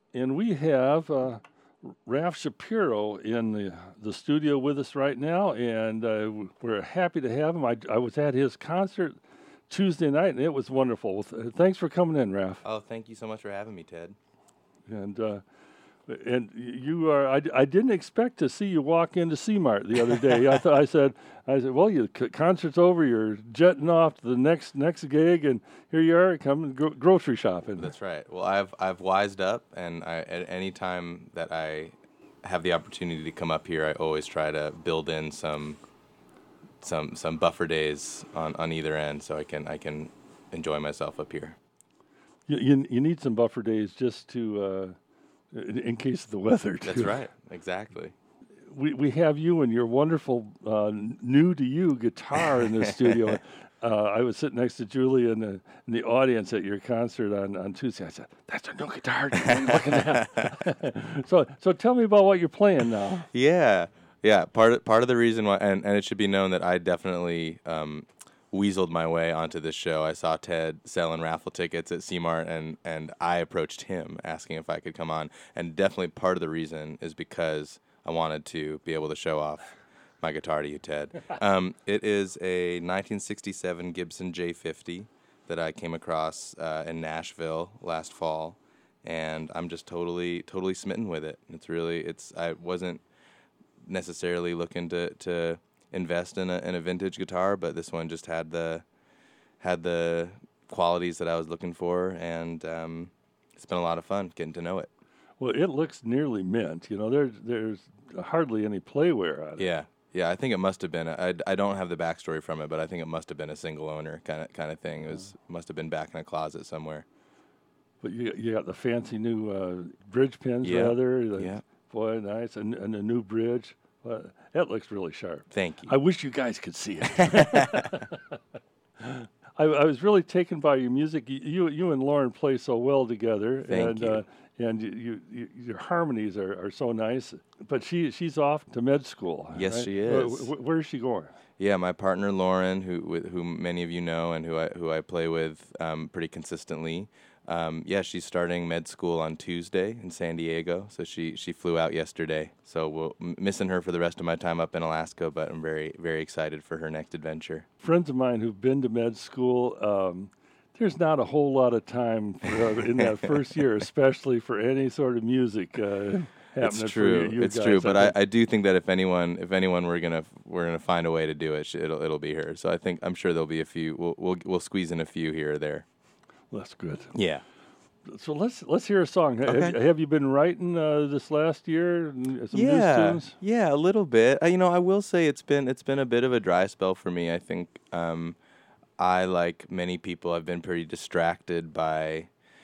And we have Ralph Shapiro in the studio with us right now, and we're happy to have him. I was at his concert Tuesday night, and it was wonderful. Thanks for coming in, Ralph. Oh, thank you so much for having me, Ted. And you are. I didn't expect to see you walk into C-Mart the other day. I said, well, your concert's over. You're jetting off to the next gig, and here you are coming grocery shopping. That's right. Well, I've wised up, and at any time that I have the opportunity to come up here, I always try to build in some buffer days on either end, so I can enjoy myself up here. You need some buffer days just to. In case of the weather, too. That's right. Exactly. We have you and your wonderful new to you guitar in the studio. I was sitting next to Julie in the audience at your concert on Tuesday. I said, "That's a new guitar. What are you looking at?" So tell me about what you're playing now. Yeah. Part of the reason why, and it should be known that I definitely weaseled my way onto this show. I saw Ted selling raffle tickets at C-Mart, and I approached him asking if I could come on. And definitely part of the reason is because I wanted to be able to show off my guitar to you, Ted. It is a 1967 Gibson J50 that I came across in Nashville last fall, and I'm just totally smitten with it. I wasn't necessarily looking to invest in a vintage guitar, but this one just had the qualities that I was looking for, and it's been a lot of fun getting to know it. Well, it looks nearly mint. You know, there's hardly any playware on it. Yeah. I think it must have been. I don't have the backstory from it, but I think it must have been a single owner kind of thing. Must have been back in a closet somewhere. But you got the fancy new bridge pins, rather. Boy, nice, and a new bridge. That looks really sharp. Thank you. I wish you guys could see it. I was really taken by your music. You and Lauren play so well together. Thank you. And your harmonies are so nice. But she's off to med school. Yes, right? she is. Where is she going? Yeah, my partner Lauren, who many of you know, and who I play with pretty consistently. She's starting med school on Tuesday in San Diego, so she flew out yesterday. So missing her for the rest of my time up in Alaska, but I'm very, very excited for her next adventure. Friends of mine who've been to med school, there's not a whole lot of time in that first year, especially for any sort of music happening. It's true. For you it's guys. true. But I do think that if anyone we're gonna find a way to do it, it'll be her. So I'm sure there'll be a few. We'll squeeze in a few here or there. That's good. Yeah. So let's hear a song. Okay. Have you been writing this last year? Some new tunes? Yeah, a little bit. I will say it's been a bit of a dry spell for me. I think I, like many people, I've been pretty distracted by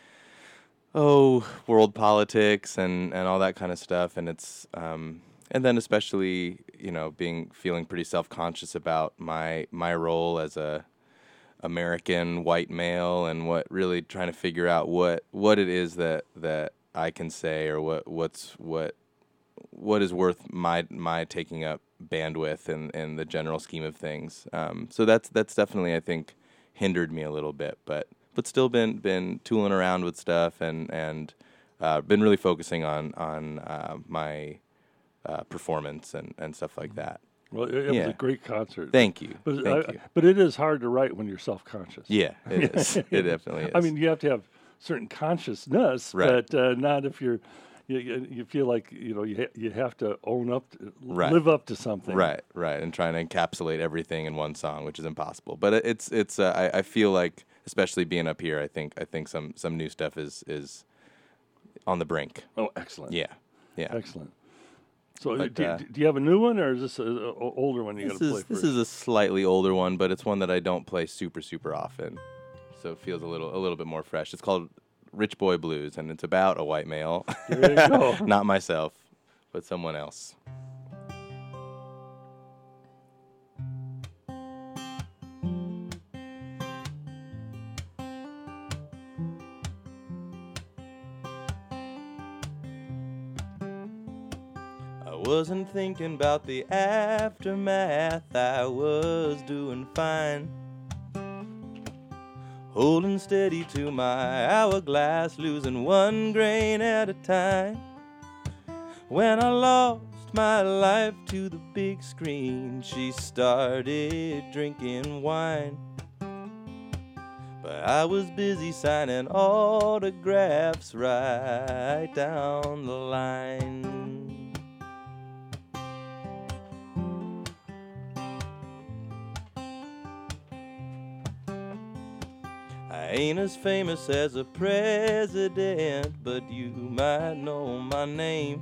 world politics and all that kind of stuff, and it's and then especially feeling pretty self-conscious about my role as a American white male, and really trying to figure out what it is that I can say, or what is worth my taking up bandwidth in the general scheme of things. So that's definitely, I think, hindered me a little bit, but still been tooling around with stuff and been really focusing on my performance and stuff like that. Well, it was a great concert. Thank you. But it is hard to write when you're self-conscious. Yeah, it is. It definitely is. I mean, you have to have certain consciousness, right. But not if you feel like you have to own up, right. live up to something. Right, and trying to encapsulate everything in one song, which is impossible. But it's I feel like, especially being up here, I think some new stuff is on the brink. Oh, excellent. Yeah. Excellent. So do you have a new one, or is this an older one you got to play first? This is a slightly older one, but it's one that I don't play super often, so it feels a little bit more fresh. It's called Rich Boy Blues, and it's about a white male. There you go. Not myself, but someone else. Wasn't thinking about the aftermath, I was doing fine. holding steady to my hourglass, losing 1 grain at a time. When I lost my life to the big screen, she started drinking wine. But I was busy signing autographs right down the line. I ain't as famous as a president, but you might know my name.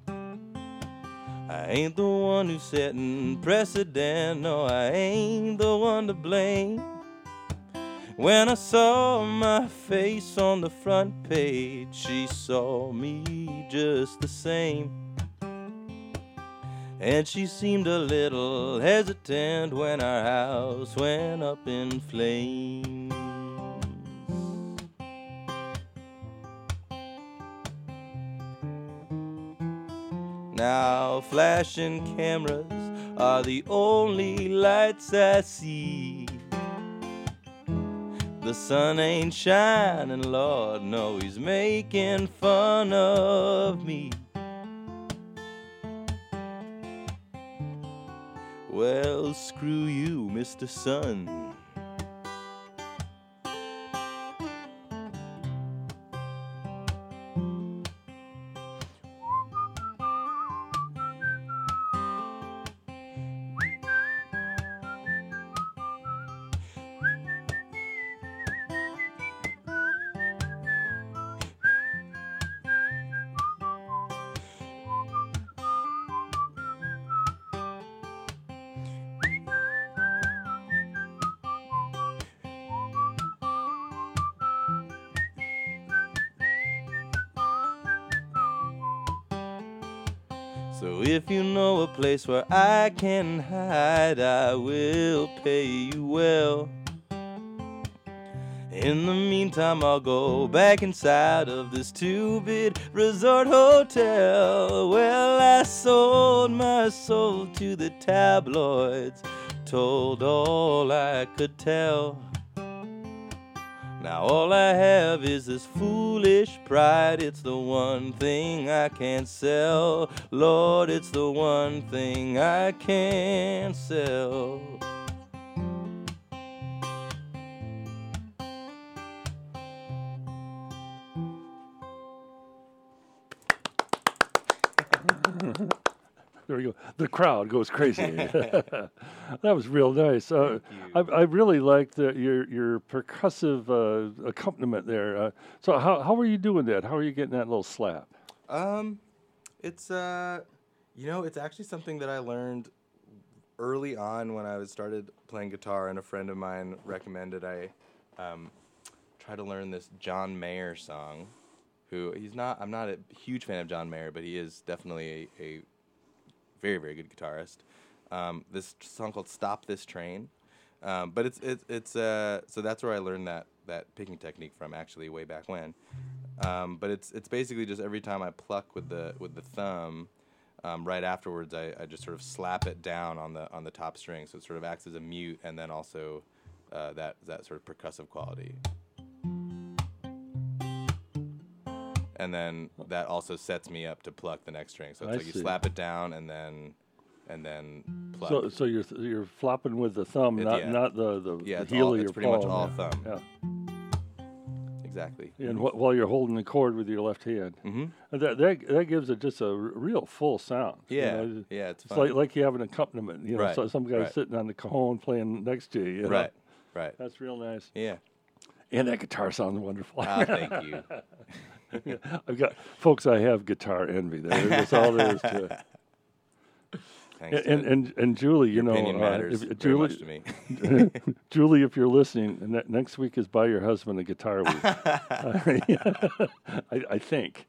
I ain't the one who's setting precedent, no, I ain't the one to blame. When I saw my face on the front page, she saw me just the same. And she seemed a little hesitant when our house went up in flames. Now flashing cameras are the only lights I see. The sun ain't shining, Lord, no, he's making fun of me. Well, screw you, Mr. Sun. So if you know a place where I can hide, I will pay you well. In the meantime, I'll go back inside of this 2-bit resort hotel. Well, I sold my soul to the tabloids, told all I could tell. Now all I have is this foolish pride. It's the one thing I can't sell. Lord, it's the one thing I can't sell. There we go. The crowd goes crazy. That was real nice. I really liked your percussive accompaniment there. So how are you doing that? How are you getting that little slap? It's it's actually something that I learned early on when I started playing guitar, and a friend of mine recommended I try to learn this John Mayer song. I'm not a huge fan of John Mayer, but he is definitely a very, very good guitarist. This song called "Stop This Train," but it's so that's where I learned that picking technique from, actually, way back when. But it's basically just every time I pluck with the thumb, right afterwards I just sort of slap it down on the top string, so it sort of acts as a mute, and then also that sort of percussive quality. And then that also sets me up to pluck the next string. So it's like you slap it down and then pluck. So you're flopping with the thumb, not the heel of your palm. It's pretty much all thumb. Yeah. Exactly. And while you're holding the chord with your left hand, that gives it just a real full sound. Yeah, you know? Yeah, it's fun. like you have an accompaniment. You know, right. So some guy sitting on the cajon playing next to you. You know? Right. That's real nice. Yeah. And that guitar sounds wonderful. Thank you. Folks, I have guitar envy. That's all there is to it. Thanks, and Julie, your opinion matters very much to me. Julie, if you're listening, next week is Buy Your Husband a Guitar Week. I think.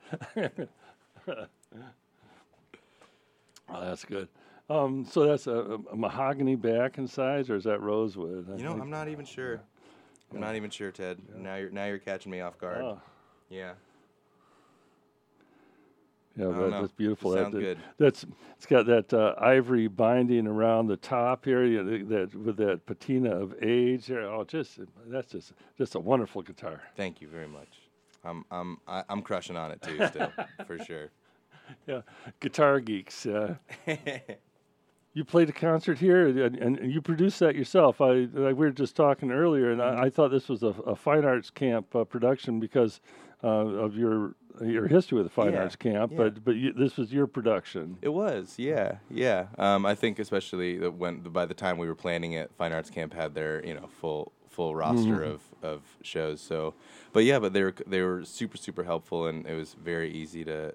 Oh, that's good. So that's a mahogany back and sides, or is that rosewood? I'm not even sure. I'm not even sure, Ted. Yeah. Now you're catching me off guard. Oh. Yeah. Yeah, don't know. that's beautiful. It sounds good. It's got that ivory binding around the top here, that with that patina of age. There. Oh, that's just a wonderful guitar. Thank you very much. I'm crushing on it too, still, for sure. Yeah, Guitar Geeks. You played a concert here, and you produced that yourself. We were just talking earlier, and I thought this was a Fine Arts Camp production because of your history with the Fine Arts Camp. Yeah. But this was your production. It was, yeah. I think especially by the time we were planning it, Fine Arts Camp had their full roster of shows. So, but they were super super helpful, and it was very easy to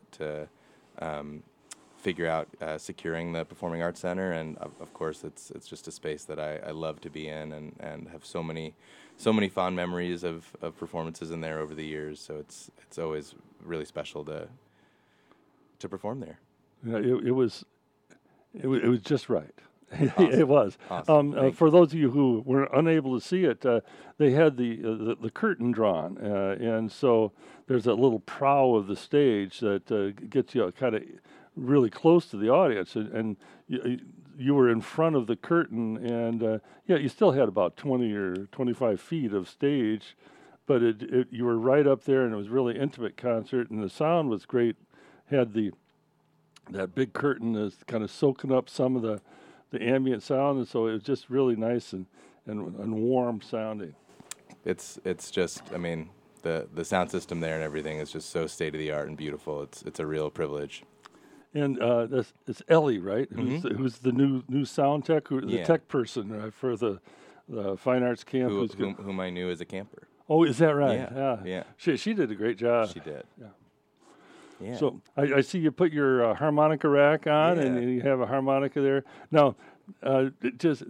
figure out securing the Performing Arts Center, and of course it's just a space that I love to be in, and have so many fond memories of performances in there over the years. So it's always really special to perform there. Yeah, it was just right. Awesome. It was. Awesome. For those of you who were unable to see it, they had the curtain drawn, and so there's a little prow of the stage that gets you kind of really close to the audience, and you were in front of the curtain, and you still had about 20 or 25 feet of stage, but you were right up there, and it was a really intimate concert, and the sound was great. Had that big curtain is kind of soaking up some of the ambient sound, and so it was just really nice and warm sounding. It's just, I mean, the sound system there and everything is just so state of the art and beautiful. It's a real privilege. And it's Ellie, right? Who's the new sound tech, the tech person for the Fine Arts Camp? Whom I knew as a camper. Oh, is that right? Yeah. She did a great job. She did. Yeah. So I see you put your harmonica rack on, and you have a harmonica there. Now, just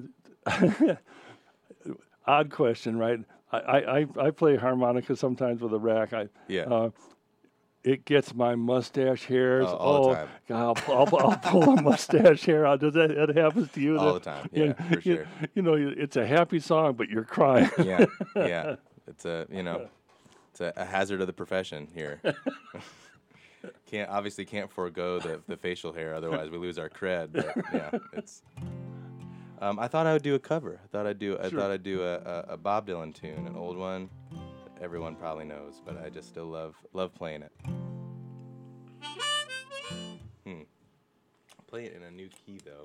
odd question, right? I play harmonica sometimes with a rack. It gets my mustache hairs. All the time. God, I'll pull a mustache hair out. Does that happens to you? All the time. Yeah, for sure. It's a happy song, but you're crying. Yeah. It's a hazard of the profession here. Can't forego the facial hair, otherwise we lose our cred. But yeah, it's. I thought I would do a cover. I thought I'd do a Bob Dylan tune, an old one. Everyone probably knows, but I just still love playing it. Play it in a new key though.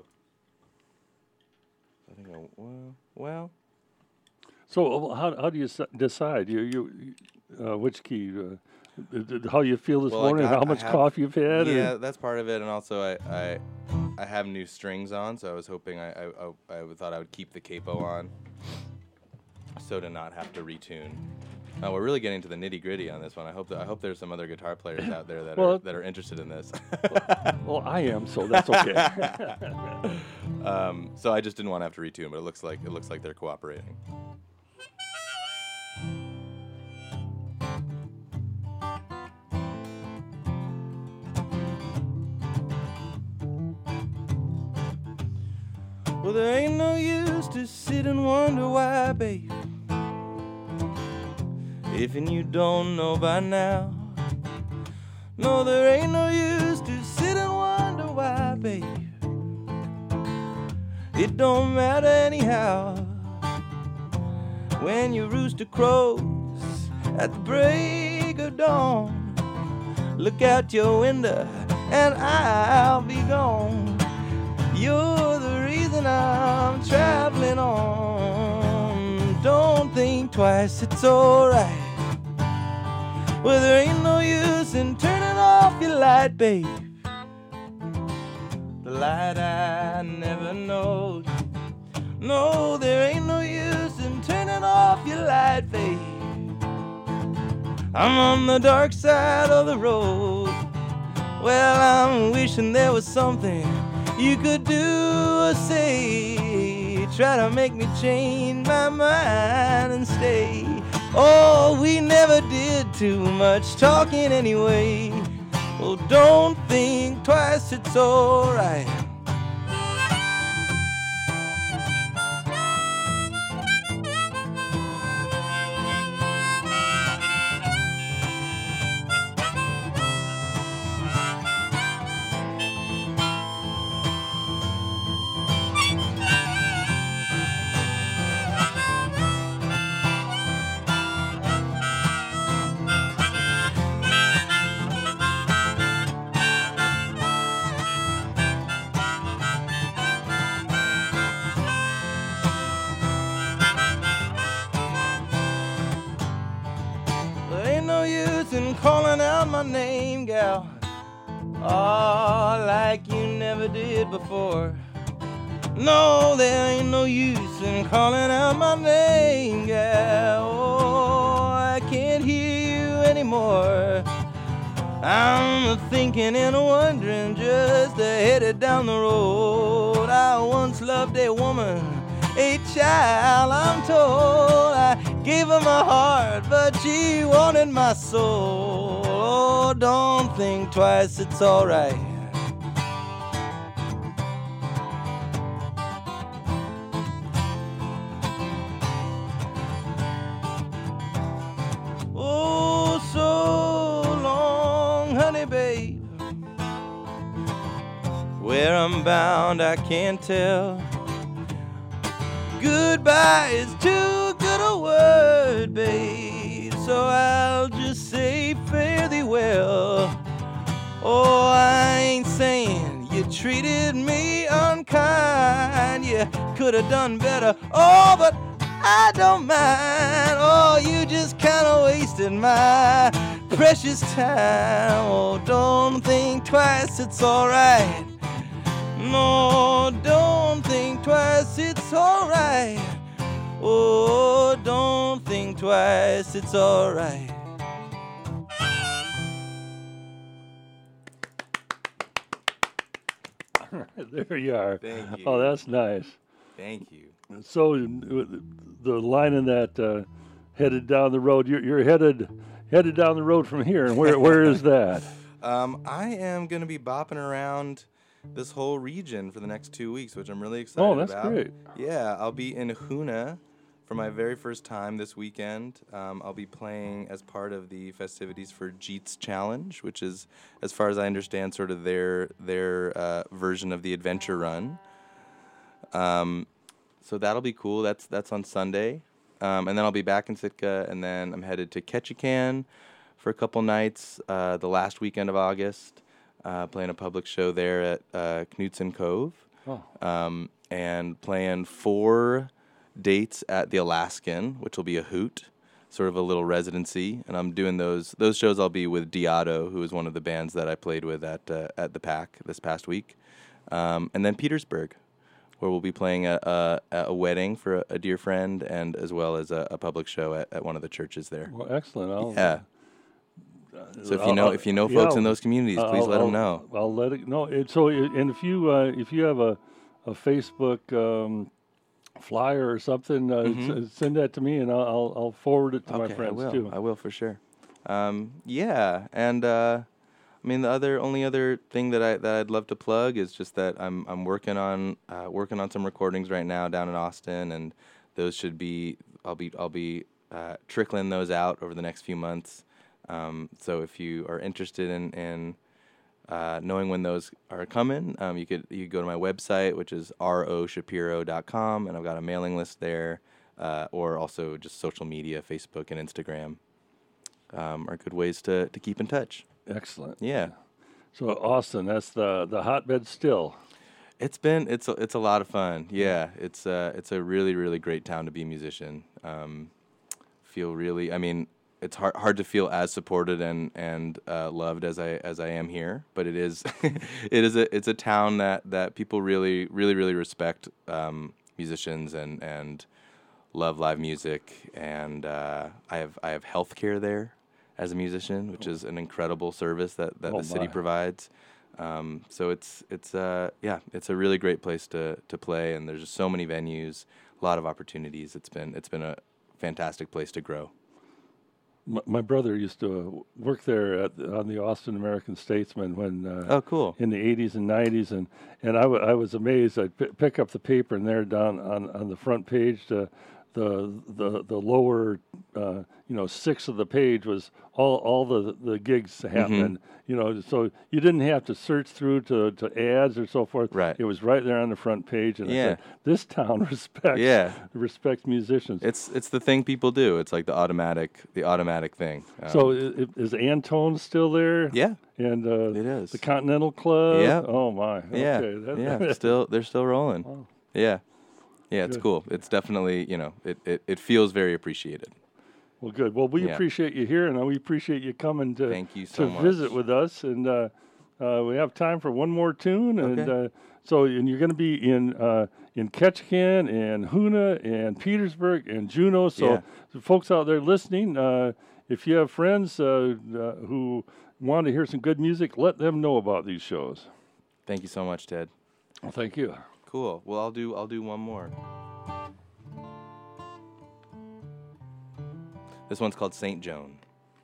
I think well. So how do you decide? Which key? How you feel this morning? How much coffee you've had? Yeah, that's part of it, and also I have new strings on, so I was hoping I thought I would keep the capo on, so to not have to retune. We're really getting to the nitty gritty on this one. I hope there's some other guitar players out there that are interested in this. Well, I am, so that's okay. So I just didn't want to have to retune, but it looks like they're cooperating. Well, there ain't no use to sit and wonder why, babe. If and you don't know by now. No, there ain't no use to sit and wonder why, babe. It don't matter anyhow. When your rooster crows at the break of dawn, look out your window and I'll be gone. You're the reason I'm traveling on. Don't think twice, it's alright. Well, there ain't no use in turning off your light, babe. The light I never know. No, there ain't no use in turning off your light, babe. I'm on the dark side of the road. Well, I'm wishing there was something you could do or say. Try to make me change my mind and stay. Oh, we never did too much talking anyway. Well, don't think twice, it's alright. gal. Oh, like you never did before. No, there ain't no use in calling out my name, gal. Oh, I can't hear you anymore. I'm thinking and wondering, just headed down the road. I once loved a woman, a child, I'm told. I gave her my heart, but she wanted my soul. Oh, don't think twice, it's alright. Oh, so long, honey, babe. Where I'm bound, I can't tell. Goodbye is too good a word, babe, so I'll just say fare thee well. Oh, I ain't saying you treated me unkind. You could have done better. Oh, but I don't mind. Oh, you just kind of wasted my precious time. Oh, don't think twice, it's alright. No, don't think twice, it's alright. Oh, don't think twice, it's alright. There you are. Thank you. Oh, that's nice. Thank you. So the line in that headed down the road. You're headed down the road from here, and where is that? I am going to be bopping around this whole region for the next 2 weeks, which I'm really excited about. Oh, that's great. Yeah, I'll be in Hoona for my very first time this weekend. I'll be playing as part of the festivities for Jeet's Challenge, which is, as far as I understand, sort of their version of the adventure run. So that'll be cool. That's on Sunday. And then I'll be back in Sitka, and then I'm headed to Ketchikan for a couple nights the last weekend of August, playing a public show there at Knutson Cove. Oh. And playing 4 dates at the Alaskan, which will be a hoot, sort of a little residency. And I'm doing those shows. I'll be with Diado, who is one of the bands that I played with at the PAC this past week. And then Petersburg, where we'll be playing a wedding for a dear friend, and as well as a public show at one of the churches there. Well, excellent. Yeah. So if you know folks in those communities, please let them know. I'll let it know. And if you have a Facebook flyer or something, send that to me, and I'll forward it to my friends too. I will for sure. Yeah, and I mean the only other thing that I'd love to plug is just that I'm working on some recordings right now down in Austin, and those should be I'll be trickling those out over the next few months. So if you are interested in knowing when those are coming, you could go to my website, which is roshapiro.com, and I've got a mailing list there, or also just social media, Facebook and Instagram, are good ways to keep in touch. Excellent. Yeah. So Austin, that's the hotbed still. It's a lot of fun. Yeah, it's a really, really great town to be a musician. It's hard to feel as supported and loved as I am here, but it is it's a town that people really, really, really respect musicians and love live music, and I have healthcare there as a musician, which is an incredible service that the city provides. So it's a really great place to play, and there's just so many venues, a lot of opportunities. It's been a fantastic place to grow. My brother used to work there on the Austin American Statesman when cool. in the 80s and 90s, and I was amazed. I'd pick up the paper, and there down on the front page, the lower 6 of the page was all the gigs happening. Mm-hmm. So you didn't have to search through to ads or so forth. Right. It was right there on the front page, and I said, this town respects musicians. It's the thing people do. It's like the automatic thing. So is Antone's still there? Yeah. And it is. The Continental Club? Yeah. Oh my. Yeah. Okay. They're still rolling. Wow. Yeah. Yeah, it's cool. It's definitely, it feels very appreciated. Well, good. Well, we appreciate you here, and we appreciate you coming to Thank you so to visit with us. And we have time for one more tune, and and you're going to be in Ketchikan and Hoonah and Petersburg and Juneau. So the folks out there listening, if you have friends who want to hear some good music, let them know about these shows. Thank you so much, Ted. Well, thank you. Cool. Well, I'll do one more. This one's called St. Joan.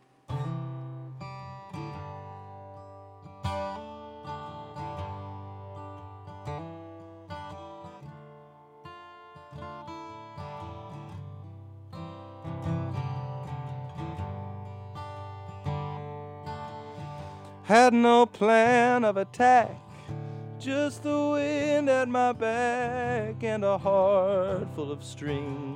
Had no plan of attack, just the wind at my back and a heart full of strings.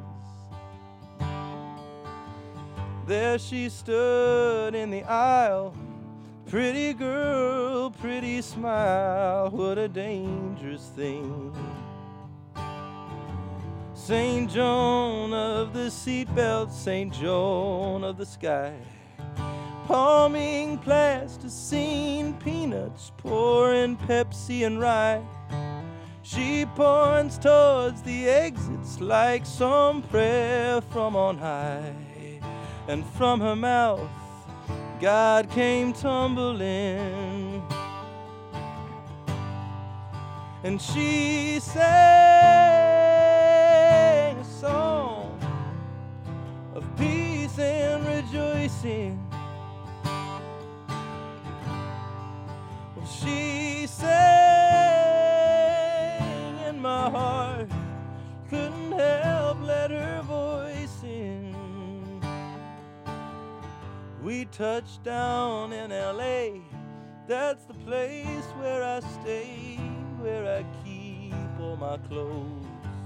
There she stood in the aisle, pretty girl, pretty smile, what a dangerous thing. St. Joan of the seatbelt, St. Joan of the sky, palming plasticine, peanuts, pouring Pepsi and rye. She points towards the exits like some prayer from on high. And from her mouth, God came tumbling. And she sang a song of peace and rejoicing. Well, she sang, and my heart couldn't help let her voice in. We touched down in L.A., that's the place where I stay, where I keep all my clothes.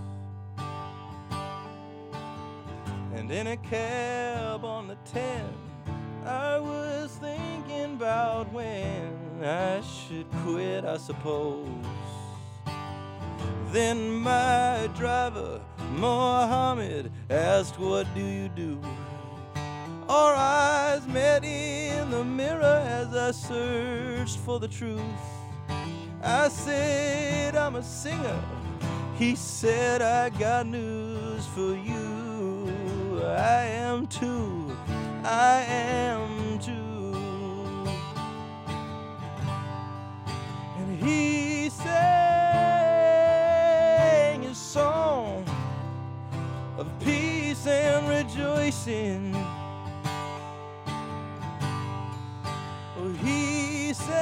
And in a cab on the 10, I was thinking about when I should quit, I suppose. Then my driver, Mohammed, asked, what do you do? Our eyes met in the mirror as I searched for the truth. I said, I'm a singer. He said, I got news for you. I am too. I am too. And he sang his song of peace and rejoicing. He sang,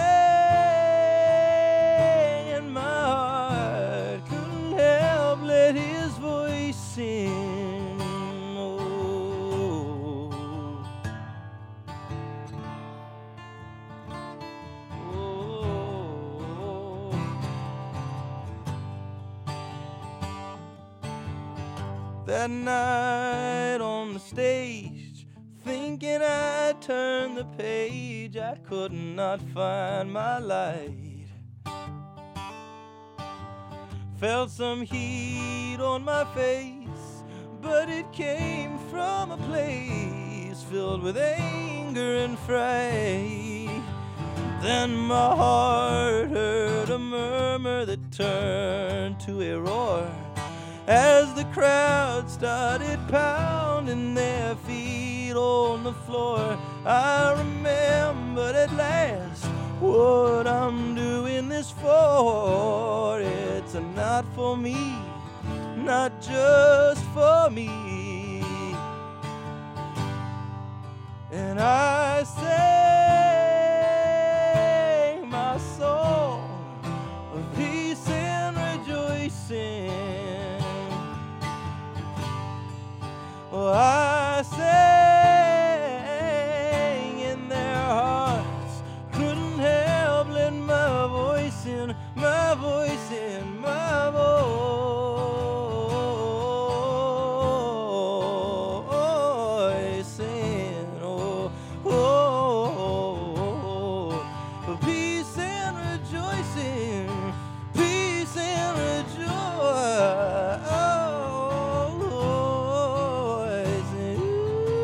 and my heart couldn't help let his voice sing. Oh, oh. That night on the stage, thinking I'd turn the page, I could not find my light. Felt some heat on my face, but it came from a place filled with anger and fright. Then my heart heard a murmur that turned to a roar as the crowd started pounding their feet on the floor. I remembered at last what I'm doing this for. It's not for me, not just for me. And I sang my song of peace and rejoicing. Oh, I sang in their hearts, couldn't help letting my voice in, my voice in, my voice in. Oh, oh, oh, oh. Peace and rejoicing, peace and rejoicing.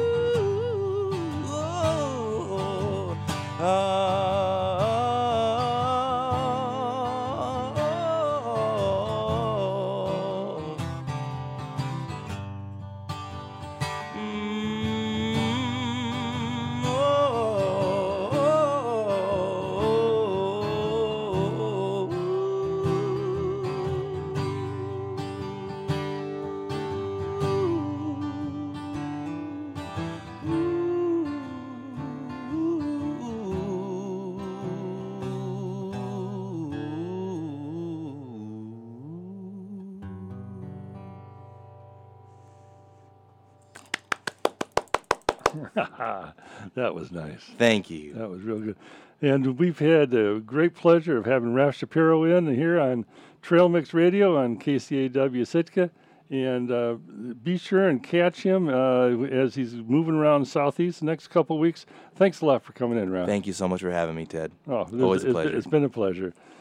That was nice. Thank you. That was real good. And we've had the great pleasure of having Ralph Shapiro in here on Trail Mix Radio on KCAW Sitka. And be sure and catch him as he's moving around Southeast the next couple of weeks. Thanks a lot for coming in, Ralph. Thank you so much for having me, Ted. Oh, Always a pleasure. It's been a pleasure.